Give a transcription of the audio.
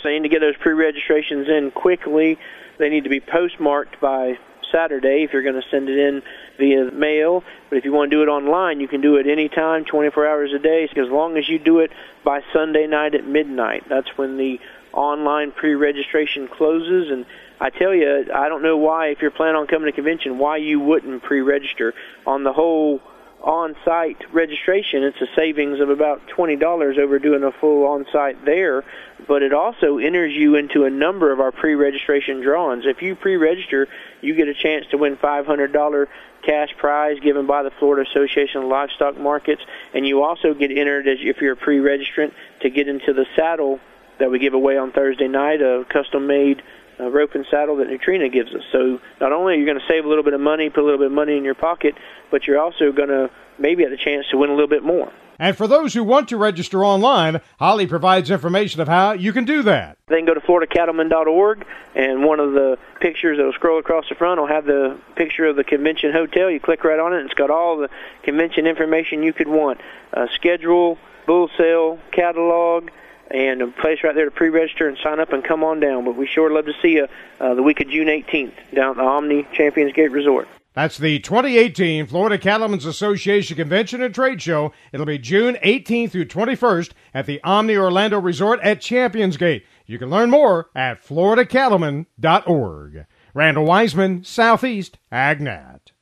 They need to get those pre-registrations in quickly. They need to be postmarked by Saturday if you're going to send it in via mail. But if you want to do it online, you can do it anytime, 24 hours a day, as long as you do it by Sunday night at midnight. That's when the online pre-registration closes. And I tell you, I don't know why, if you're planning on coming to convention, why you wouldn't pre-register. On the whole on-site registration, it's a savings of about $20 over doing a full on-site there, but it also enters you into a number of our pre-registration drawings. If you pre-register, you get a chance to win $500 cash prize given by the Florida Association of Livestock Markets, and you also get entered, as if you're a pre-registrant, to get into the saddle that we give away on Thursday night, a custom-made rope and saddle that Nutrena gives us. So not only are you going to save a little bit of money, put a little bit of money in your pocket, but you're also going to maybe have a chance to win a little bit more. And for those who want to register online, Holly provides information of how you can do that. They can go to floridacattleman.org, and one of the pictures that will scroll across the front will have the picture of the convention hotel. You click right on it, and it's got all the convention information you could want. Schedule, bull sale, catalog, and a place right there to pre-register and sign up and come on down. But we sure love to see you the week of June 18th down at the Omni Champions Gate Resort. That's the 2018 Florida Cattlemen's Association Convention and Trade Show. It'll be June 18th through 21st at the Omni Orlando Resort at Champions Gate. You can learn more at floridacattleman.org. Randall Wiseman, Southeast AgNet.